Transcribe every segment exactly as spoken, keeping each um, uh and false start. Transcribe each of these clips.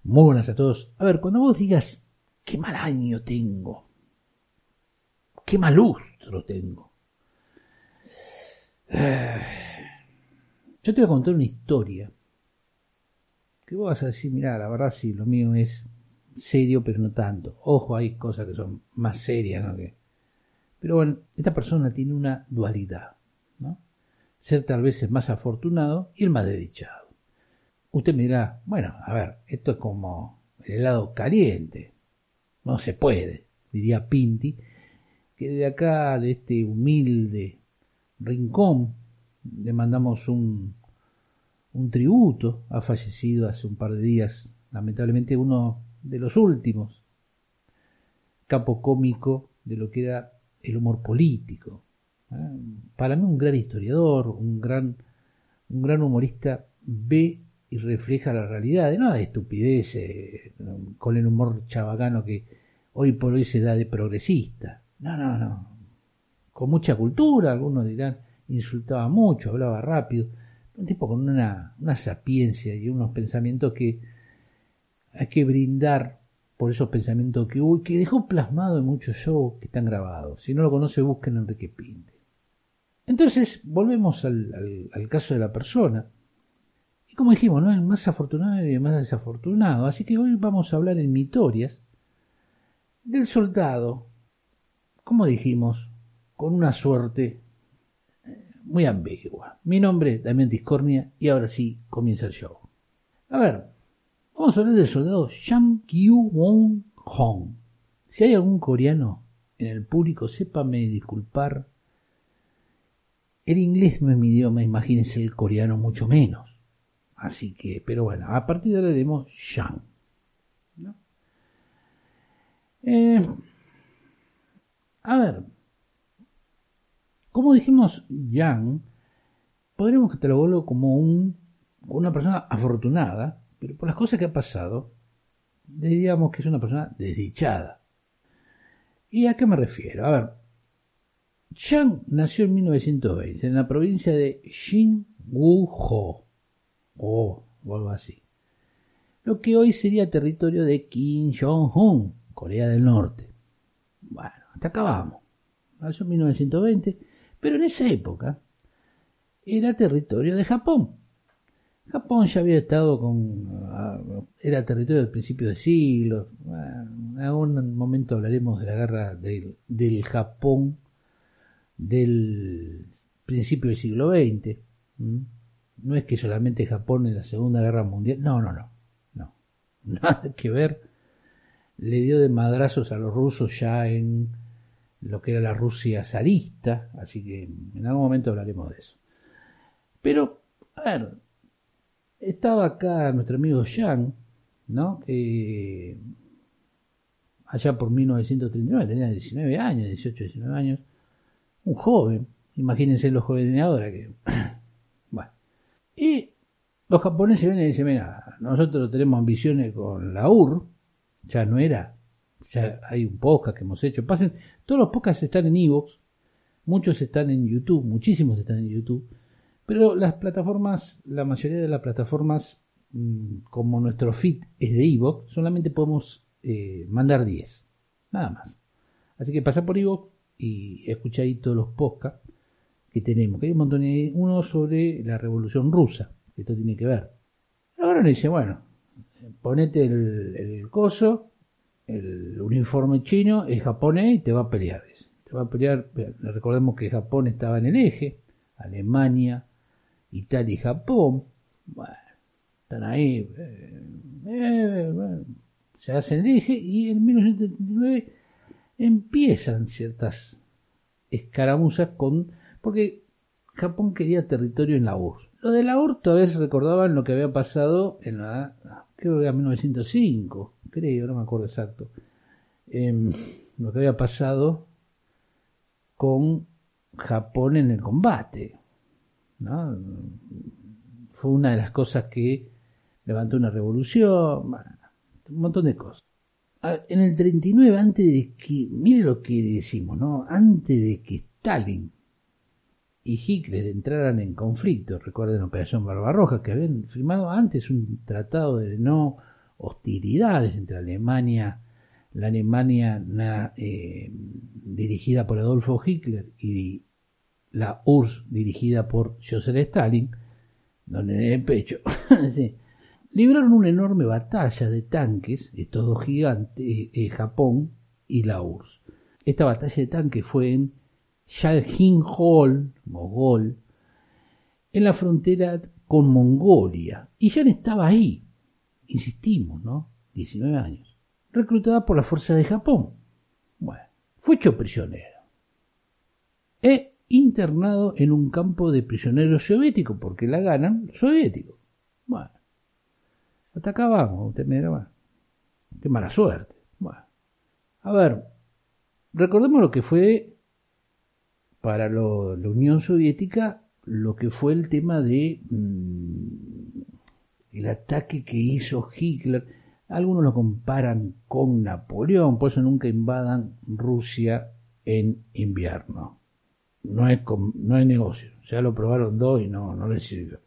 Muy buenas a todos. A ver, cuando vos digas, qué mal año tengo, qué mal lustro tengo, eh, yo te voy a contar una historia que vos vas a decir, mirá, la verdad sí, lo mío es serio, pero no tanto. Ojo, hay cosas que son más serias, ¿no? Que... Pero bueno, esta persona tiene una dualidad, ¿no? Ser tal vez el más afortunado y el más desdichado. Usted me dirá, bueno, a ver, esto es como el helado caliente. No se puede, diría Pinti, que de acá, de este humilde rincón, le mandamos un, un tributo. Ha fallecido hace un par de días, lamentablemente uno de los últimos, capo cómico de lo que era el humor político. ¿Eh? Para mí un gran historiador, un gran, un gran humorista, ve y refleja la realidad, de nada de estupideces, con el humor chabacano que hoy por hoy se da de progresista. No, no, no. Con mucha cultura, algunos dirán, insultaba mucho, hablaba rápido. Un tipo con una, una sapiencia y unos pensamientos que hay que brindar por esos pensamientos que hubo y que dejó plasmado en muchos shows que están grabados. Si no lo conoce, busquen a Enrique Pinte. Entonces, volvemos al, al, al caso de la persona. Y como dijimos, ¿no? El más afortunado y el más desafortunado. Así que hoy vamos a hablar en Mitorias del soldado, como dijimos, con una suerte muy ambigua. Mi nombre es Damián Discornia y ahora sí comienza el show. A ver, vamos a hablar del soldado Shang Kyu-won Hong. Si hay algún coreano en el público, sépame disculpar. El inglés no es mi idioma, imagínense el coreano mucho menos. Así que, pero bueno, a partir de ahora haremos Shang, ¿no? Eh, a ver, como dijimos, Yang, podríamos catalogarlo como un, una persona afortunada, pero por las cosas que ha pasado, diríamos que es una persona desdichada. ¿Y a qué me refiero? A ver, Yang nació en mil novecientos veinte en la provincia de Sinwoo-ho, o algo así, lo que hoy sería territorio de Kim Jong-un, Corea del Norte. Bueno, hasta acá vamos. Nació en mil novecientos veinte, pero en esa época era territorio de Japón. Japón ya había estado con... era territorio del principio de siglo. Bueno, en algún momento hablaremos de la guerra del, del Japón del principio del siglo veinte. ¿Mm? No es que solamente Japón en la Segunda Guerra Mundial. No, no, no. No. Nada que ver. Le dio de madrazos a los rusos ya en lo que era la Rusia zarista. Así que en algún momento hablaremos de eso. Pero, a ver, estaba acá nuestro amigo Yang, ¿no? Que allá por mil novecientos treinta y nueve tenía diecinueve años, dieciocho, diecinueve años. Un joven. Imagínense los jóvenes de ahora que... bueno. Y los japoneses vienen y dicen, mira, nosotros tenemos ambiciones con la U R, ya no era, ya hay un podcast que hemos hecho, pasen, todos los podcasts están en iVoox, muchos están en YouTube, muchísimos están en YouTube, pero las plataformas, la mayoría de las plataformas, como nuestro feed es de iVoox, solamente podemos eh, mandar diez, nada más. Así que pasa por iVoox y escucha ahí todos los podcasts que tenemos, que hay un montón de uno sobre la Revolución Rusa, que esto tiene que ver. Ahora le dice, bueno, ponete el, el coso, el uniforme chino, es japonés y te va a pelear. Te va a pelear, recordemos que Japón estaba en el eje, Alemania, Italia y Japón. Bueno, están ahí, eh, eh, bueno, se hacen el eje y en mil novecientos setenta y nueve empiezan ciertas escaramuzas con... porque Japón quería territorio en la U R S S. Lo de la U R S S todavía se recordaban lo que había pasado en la, creo que era mil novecientos cinco, creo, no me acuerdo exacto, eh, lo que había pasado con Japón en el combate, ¿no? Fue una de las cosas que levantó una revolución, bueno, un montón de cosas. En el treinta y nueve, antes de que, mire lo que decimos, ¿no? Antes de que Stalin y Hitler entraran en conflicto, recuerden la Operación Barbarroja, que habían firmado antes un tratado de no hostilidades entre Alemania, la Alemania na, eh, dirigida por Adolfo Hitler y la U R S S dirigida por Joseph Stalin, donde en el pecho, sí, libraron una enorme batalla de tanques, estos dos gigantes, eh, Japón y la U R S S. Esta batalla de tanques fue en Jalgin-Hol, Mogol, en la frontera con Mongolia. Y Jan estaba ahí, insistimos, ¿no? diecinueve años. Reclutada por la fuerza de Japón. Bueno, fue hecho prisionero. E internado en un campo de prisioneros soviéticos, porque la ganan soviéticos. Bueno, hasta acá vamos, usted me dirá, bueno, qué mala suerte. Bueno, a ver, recordemos lo que fue para lo, la Unión Soviética, lo que fue el tema de mmm, el ataque que hizo Hitler. Algunos lo comparan con Napoleón, por eso nunca invadan Rusia en invierno. No es, no es negocio, ya lo probaron dos y no, no les sirvió.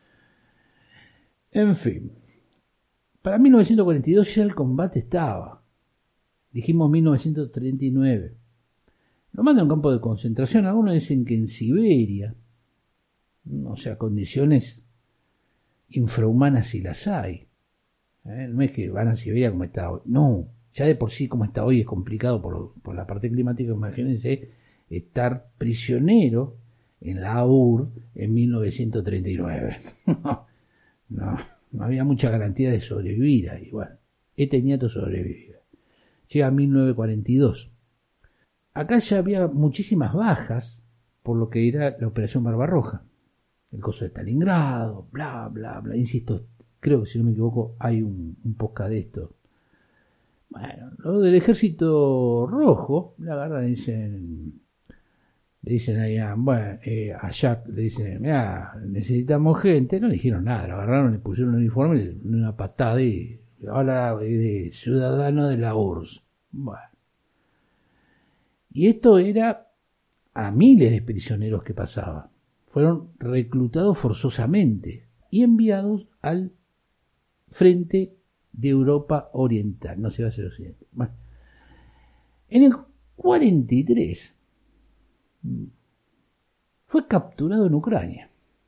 En fin, para mil novecientos cuarenta y dos ya el combate estaba. Dijimos mil novecientos treinta y nueve. Lo mandan a un campo de concentración, algunos dicen que en Siberia, o sea, condiciones infrahumanas si las hay. ¿Eh? No es que van a Siberia como está hoy, no, ya de por sí como está hoy es complicado por, por la parte climática. Imagínense estar prisionero en la U R S S en mil novecientos treinta y nueve. no, no, no había mucha garantía de sobrevivir ahí. Bueno, este nieto sobrevive. Llega a mil novecientos cuarenta y dos. Acá ya había muchísimas bajas por lo que era la Operación Barbarroja. El coso de Stalingrado, bla, bla, bla. Insisto, creo que si no me equivoco hay un, un podcast de esto. Bueno, lo del Ejército Rojo, le agarran y dicen, le dicen allá, bueno, eh, a Jack le dicen, mira, necesitamos gente. No le dijeron nada, lo agarraron, le pusieron un uniforme, le dieron una patada y habla de ciudadano de la U R S S. Bueno. Y esto era a miles de prisioneros que pasaban. Fueron reclutados forzosamente y enviados al frente de Europa Oriental. No se va a hacer occidental. Bueno. En el cuarenta y tres fue capturado en Ucrania.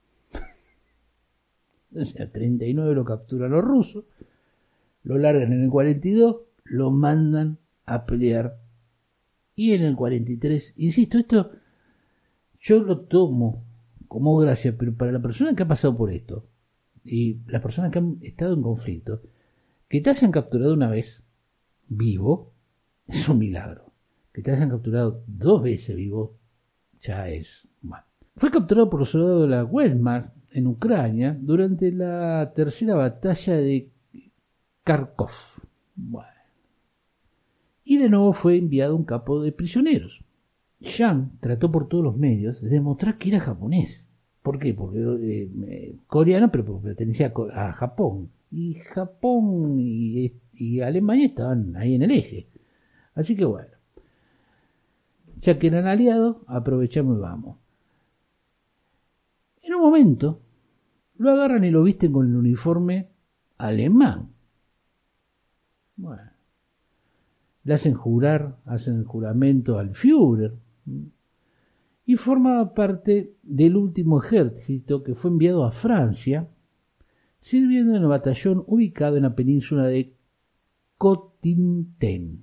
O sea, treinta y nueve lo capturan los rusos, lo largan en el cuarenta y dos, lo mandan a pelear. Y en el cuarenta y tres, insisto, esto yo lo tomo como gracia, pero para la persona que ha pasado por esto, y las personas que han estado en conflicto, que te hayan capturado una vez vivo, es un milagro. Que te hayan capturado dos veces vivo, ya es mal. Fue capturado por los soldados de la Wehrmacht en Ucrania durante la tercera batalla de Kharkov. Bueno. Y de nuevo fue enviado a un campo de prisioneros. Jan trató por todos los medios de demostrar que era japonés. ¿Por qué? Porque eh, eh, coreano, pero pertenecía a Japón. Y Japón y, y Alemania estaban ahí en el eje. Así que bueno, ya que eran aliados, aprovechamos y vamos. En un momento lo agarran y lo visten con el uniforme alemán. Bueno. Le hacen jurar, hacen el juramento al Führer, y formaba parte del último ejército que fue enviado a Francia, sirviendo en el batallón ubicado en la península de Cotentin,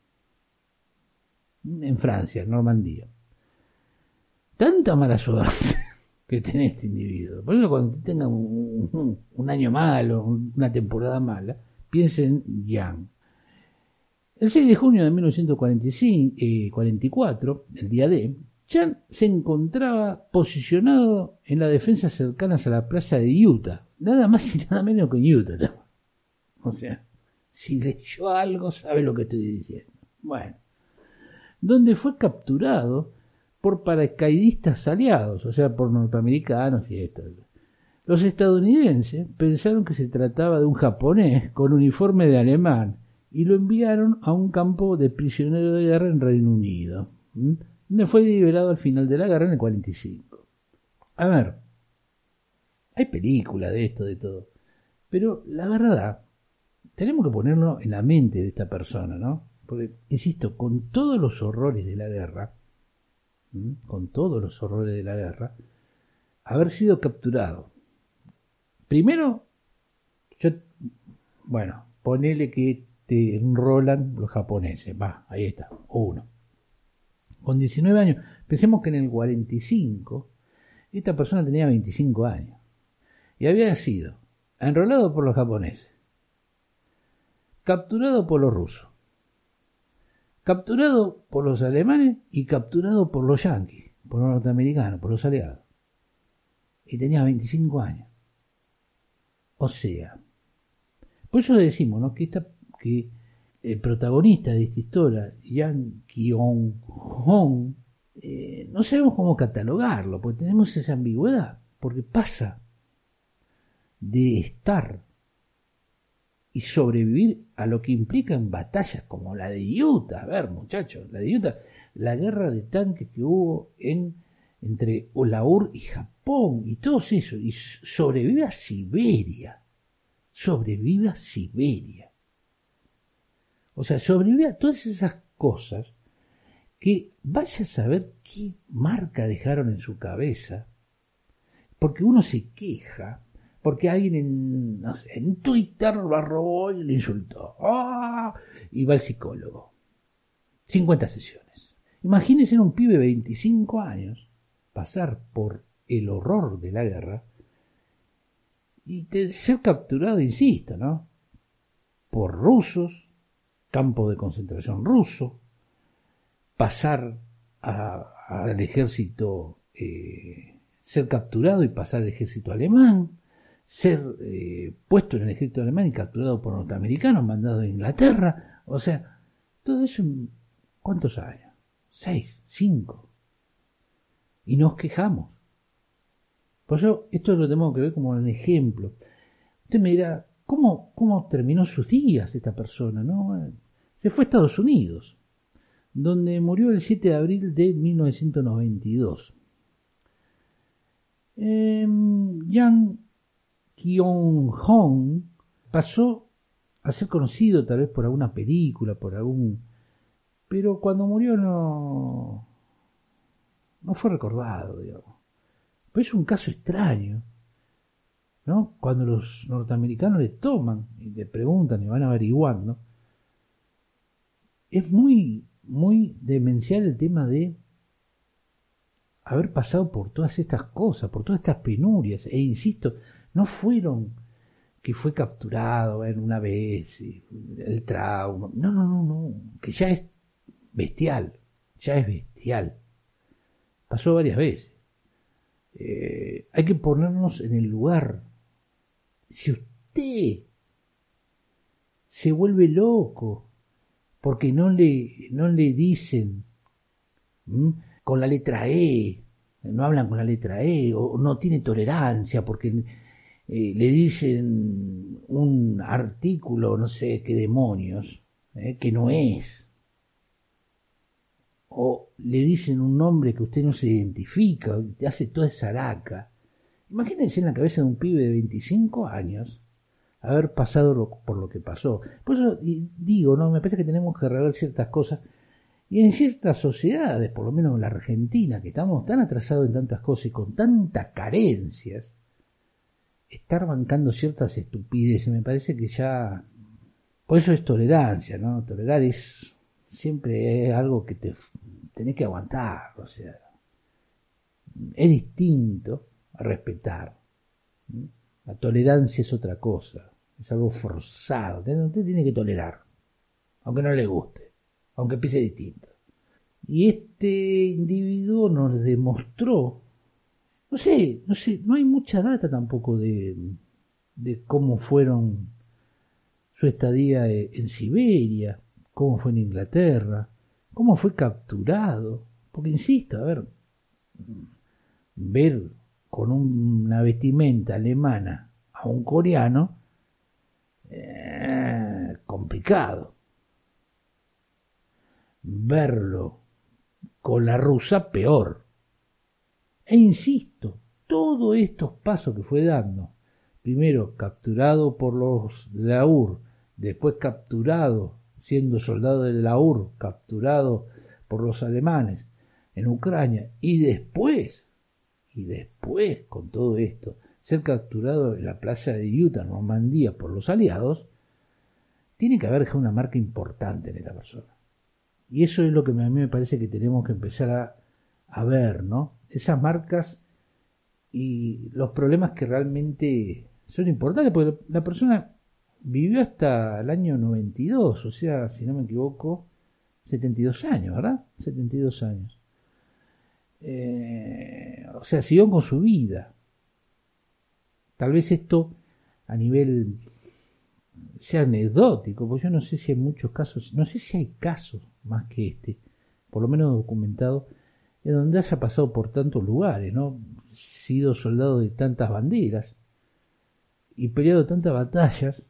en Francia, en Normandía. Tanta mala suerte que tiene este individuo. Por eso cuando tenga un, un, un año malo, una temporada mala, piensen en Jan. El seis de junio de mil novecientos cuarenta y cinco, eh, cuarenta y cuatro, el día D, Jan se encontraba posicionado en las defensas cercanas a la plaza de Utah, nada más y nada menos que en Utah. O sea, si leyó algo, sabe lo que estoy diciendo. Bueno, donde fue capturado por paracaidistas aliados, o sea, por norteamericanos y esto. Los estadounidenses pensaron que se trataba de un japonés con uniforme de alemán, y lo enviaron a un campo de prisioneros de guerra en Reino Unido, ¿m? donde fue liberado al final de la guerra en el cuarenta y cinco. A ver, hay películas de esto, de todo, pero la verdad tenemos que ponerlo en la mente de esta persona, ¿no? Porque, insisto, con todos los horrores de la guerra, ¿m? con todos los horrores de la guerra, haber sido capturado. Primero, yo, bueno, ponele que te enrolan los japoneses, va, ahí está, uno. Con diecinueve años, pensemos que en el cuarenta y cinco, esta persona tenía veinticinco años, y había sido enrolado por los japoneses, capturado por los rusos, capturado por los alemanes y capturado por los yanquis, por los norteamericanos, por los aliados. Y tenía veinticinco años. O sea, por eso le decimos, ¿no? que, esta, que el protagonista de esta historia, Yang Kyung-hong, eh, no sabemos cómo catalogarlo, porque tenemos esa ambigüedad, porque pasa de estar y sobrevivir a lo que implica en batallas como la de Utah. A ver, muchachos, la de Utah, la guerra de tanques que hubo en, entre la U R S S y Japón y todo eso, y sobrevive a Siberia, sobrevive a Siberia. O sea, sobrevive a todas esas cosas que vaya a saber qué marca dejaron en su cabeza, porque uno se queja porque alguien en, no sé, en Twitter lo robó y le insultó. ¡Oh! Y va al psicólogo. cincuenta sesiones. Imagínense en un pibe de veinticinco años pasar por el horror de la guerra y te, ser capturado, insisto, ¿no? Por rusos, campo de concentración ruso, pasar a, a, al ejército, eh, ser capturado y pasar al ejército alemán, ser eh, puesto en el ejército alemán y capturado por norteamericanos, mandado a Inglaterra. O sea, todo eso en ¿cuántos años? Seis, cinco. Y nos quejamos. Por eso esto lo tenemos que ver como un ejemplo. Usted me dirá, ¿cómo, cómo terminó sus días esta persona? ¿No? Se fue a Estados Unidos, donde murió el siete de abril de mil novecientos noventa y dos. Eh, Yang Kyung-hong pasó a ser conocido tal vez por alguna película, por algún... pero cuando murió no, no fue recordado, digamos. Pero es un caso extraño, ¿no? Cuando los norteamericanos le toman y le preguntan y van averiguando, es muy, muy demencial el tema de haber pasado por todas estas cosas, por todas estas penurias. E insisto, no fueron que fue capturado en una vez, el trauma. No, no, no, no. Que ya es bestial. Ya es bestial. Pasó varias veces. Eh, hay que ponernos en el lugar. Si usted se vuelve loco porque no le, no le dicen ¿m? con la letra E, no hablan con la letra E, o no tiene tolerancia porque eh, le dicen un artículo, no sé qué demonios, eh, que no es, o le dicen un nombre que usted no se identifica, te hace toda esa araca. Imagínense en la cabeza de un pibe de veinticinco años haber pasado lo, por lo que pasó. Por eso digo, no, me parece que tenemos que rever ciertas cosas. Y en ciertas sociedades, por lo menos en la Argentina, que estamos tan atrasados en tantas cosas y con tantas carencias, estar bancando ciertas estupideces, me parece que ya... Por eso es tolerancia, ¿no? Tolerar es siempre es algo que te tenés que aguantar, o sea, es distinto a respetar. La tolerancia es otra cosa, es algo forzado, usted tiene que tolerar, aunque no le guste, aunque piense distinto. Y este individuo nos demostró, no sé, no sé, no hay mucha data tampoco de, de cómo fueron su estadía en Siberia, cómo fue en Inglaterra, cómo fue capturado, porque insisto, a ver, ver con una vestimenta alemana a un coreano, eh, complicado. Verlo con la rusa, peor. E insisto, todos estos pasos que fue dando, primero capturado por los de la U R S S después capturado, siendo soldado de la U R S S, capturado por los alemanes en Ucrania, y después, y después con todo esto, ser capturado en la playa de Utah, Normandía, por los aliados, tiene que haber dejado una marca importante en esta persona. Y eso es lo que a mí me parece que tenemos que empezar a, a ver, ¿no? Esas marcas y los problemas que realmente son importantes, porque la persona vivió hasta el año noventa y dos, o sea, si no me equivoco, setenta y dos años, ¿verdad? setenta y dos años. Eh, o sea, siguió con su vida. Tal vez esto a nivel sea anecdótico, porque yo no sé si hay muchos casos, no sé si hay casos más que este, por lo menos documentado, en donde haya pasado por tantos lugares, ¿no? Sido soldado de tantas banderas y peleado tantas batallas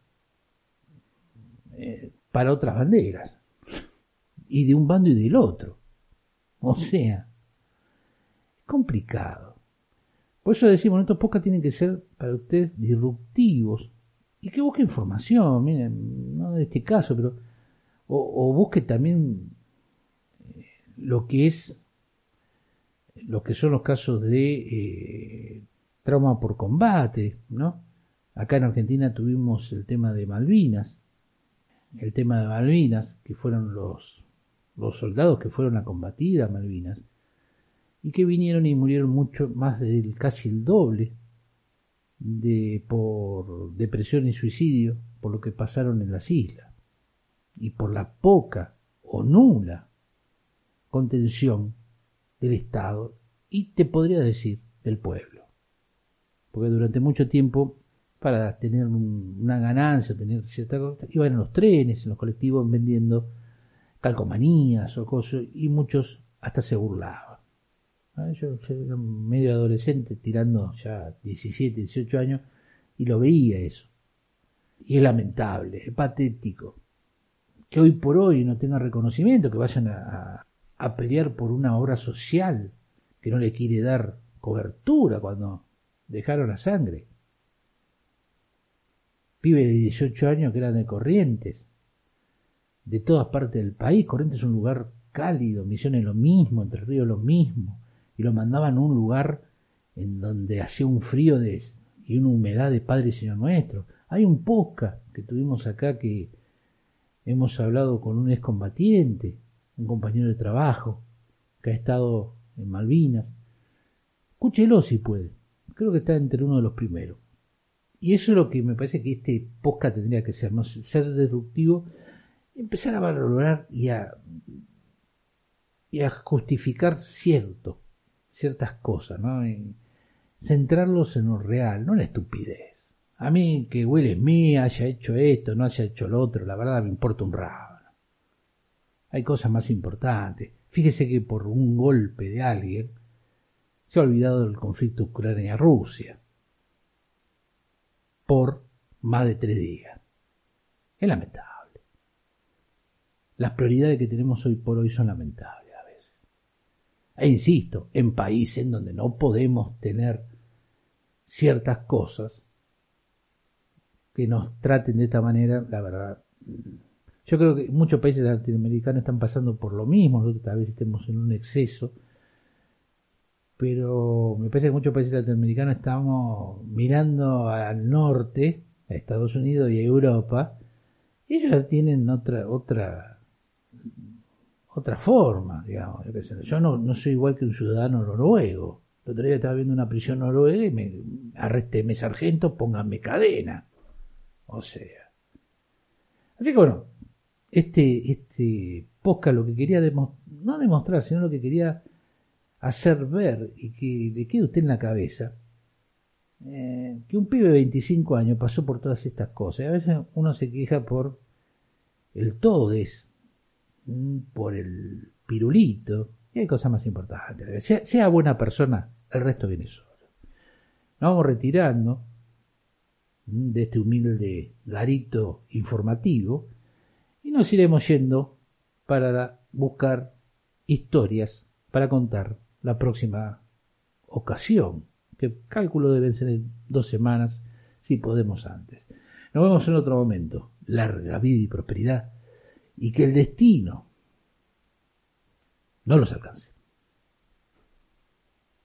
eh, para otras banderas, y de un bando y del otro. O sea, es complicado. Por eso decimos, estos podcasts tienen que ser para ustedes disruptivos y que busque información, miren, no de este caso, pero o, o busque también eh, lo que es lo que son los casos de eh, trauma por combate, ¿no? Acá en Argentina tuvimos el tema de Malvinas, el tema de Malvinas, que fueron los, los soldados que fueron a combatir a Malvinas, y que vinieron y murieron mucho más del casi el doble de por depresión y suicidio por lo que pasaron en las islas y por la poca o nula contención del Estado y te podría decir del pueblo, porque durante mucho tiempo para tener un, una ganancia, tener cierta cosa, iban en los trenes, en los colectivos vendiendo calcomanías o cosas, y muchos hasta se burlaban. Yo, yo era medio adolescente, tirando ya diecisiete, dieciocho años, y lo veía eso. Y es lamentable, es patético que hoy por hoy no tenga reconocimiento, que vayan a, a, a pelear por una obra social que no le quiere dar cobertura cuando dejaron la sangre. Pibes de dieciocho años que eran de Corrientes, de todas partes del país. Corrientes es un lugar cálido, Misiones lo mismo, Entre Ríos lo mismo, y lo mandaban a un lugar en donde hacía un frío de, y una humedad de Padre y Señor Nuestro. Hay un podcast que tuvimos acá que hemos hablado con un excombatiente, un compañero de trabajo que ha estado en Malvinas. Escúchelo si puede, creo que está entre uno de los primeros. Y eso es lo que me parece que este podcast tendría que ser, ¿no? Ser disruptivo, empezar a valorar y a, y a justificar cierto, ciertas cosas, ¿no? Y centrarlos en lo real, no en la estupidez. A mí que Will Smith haya hecho esto, no haya hecho lo otro, la verdad me importa un rábano. Hay cosas más importantes. Fíjese que por un golpe de alguien se ha olvidado del conflicto Ucrania-Rusia por más de tres días. Es lamentable. Las prioridades que tenemos hoy por hoy son lamentables a veces. E insisto, en países en donde no podemos tener ciertas cosas que nos traten de esta manera, la verdad, yo creo que muchos países latinoamericanos están pasando por lo mismo, nosotros tal vez estemos en un exceso, pero me parece que muchos países latinoamericanos estamos mirando al norte, a Estados Unidos y a Europa, y ellos tienen otra otra otra forma, digamos. Yo no, no soy igual que un ciudadano noruego. El otro día estaba viendo una prisión noruega y me arrésteme sargento, pónganme cadena. O sea. Así que bueno, este, este podcast lo que quería demostrar, no demostrar, sino lo que quería hacer ver y que le quede a usted en la cabeza, eh, que un pibe de veinticinco años pasó por todas estas cosas. Y a veces uno se queja por el todes, por el pirulito, y hay cosas más importantes. Sea, sea buena persona, el resto viene solo. Nos vamos retirando de este humilde garito informativo y nos iremos yendo para buscar historias para contar la próxima ocasión, que cálculo deben ser en dos semanas, si podemos antes. Nos vemos en otro momento. Larga vida y prosperidad. Y que el destino no los alcance.